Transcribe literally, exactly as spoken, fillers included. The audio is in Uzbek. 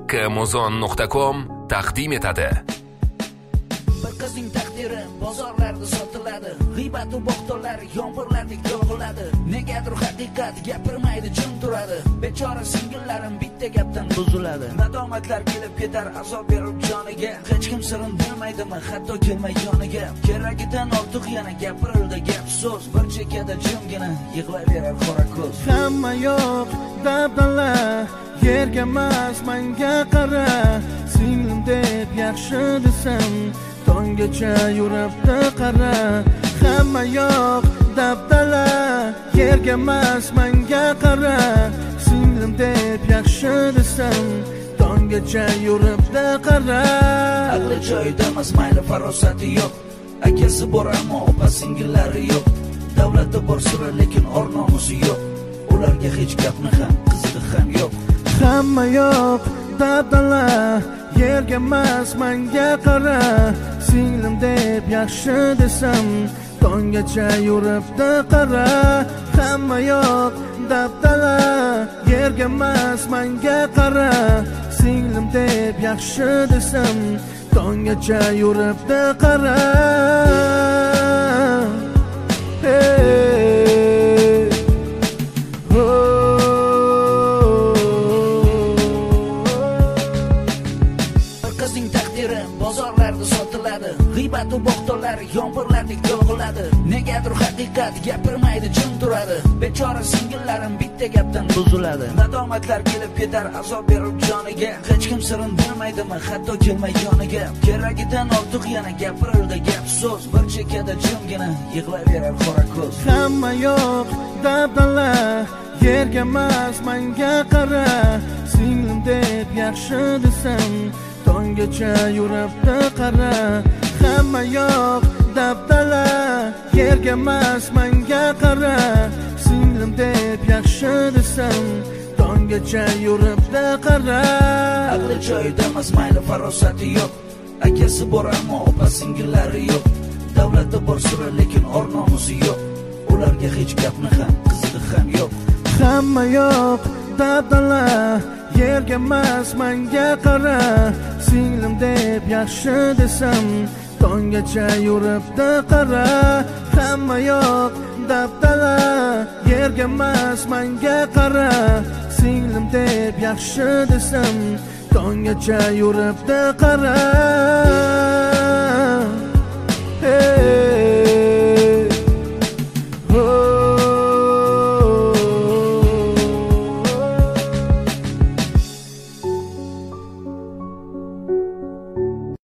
Amazon nuqta com taqdim etadi. Bir qizning taqdiri bozorlarda sotiladi. G'iybat va bo'xtonlar yomg'irlardek yog'iladi. Negadir haqiqat gapirmaydi, jim turadi. Bechora singillarim bitta gapdan buziladi. Nadomatlar kelib ketar, azob berib joniga. Hech kim sirin bilmaydimi, hatto kelmay yoniga. Keragidan ortiq yana gapirildi gap so'z. Bir chekkada jimgina yig'layverar qora ko'z. Hamma yo'q dabdala, yerga emas menga qara. Singlim deb yaxshi desam, tonggacha yuribdi qara. Hamma yo'q dabdala, yerga emas menga qara. Singlim deb yaxshi desam, tonggacha yuribdi qara. Aqli joyida emas, mayli farosati yo'q. Akasi bor ammo opa singillari yo'q. Davlatda bor sira lekin or nomusi yo'q. Ularga hech gapni ham qizig'i ham yo'q. Hamma yo'q dabdala, yerga emas menga qara. Singlim deb yaxshi desam, tonggacha yuribdi qara. Hamma yo'q dabdala, yerga emas menga qara. Singlim deb yaxshi desam, tonggacha yuribdi qara. Hey, oh. Bir qizning taqdiri bozorlarda sotiladi. G'iybat va bo'xtonlar yomg'irlardek yog'iladi. Negadir haqiqat gapirmaydi, jim turadi. Bechora singillarim bitta gapdan buziladi. Nadomatlar kelib ketar, azob berib joniga. Hech kim sirin bilmaydimi, hatto kelmay yoniga. Keragidan ortiq yana gapirildi gap so'z. Bir chekkada jimgina yig'layverar qora ko'z. Hamma yo'q dabdala, yerga emas menga qara. Singlim deb yaxshi desam, tonggacha yuribdi qara. Hamma yo'q dabdala, yerga emas menga qara. Singlim deb yaxshi desam, tonggacha yuribdi qara. Aqli joyida emas, mayli farosati yo'q. Akasi bor ammo opa singillari yo'q. Davlatda bor sira lekin or nomusi yo'q. Ularga hech gapni ham qizig'i ham yo'q. Hamma yo'q dabdala, yerga emas menga qara. Singlim deb yaxshi desam, tonggacha yuribdi qara. Hamma yo'q dabdala, yerga emas menga qara. Singlim deb yaxshi desam, tonggacha yuribdi qara.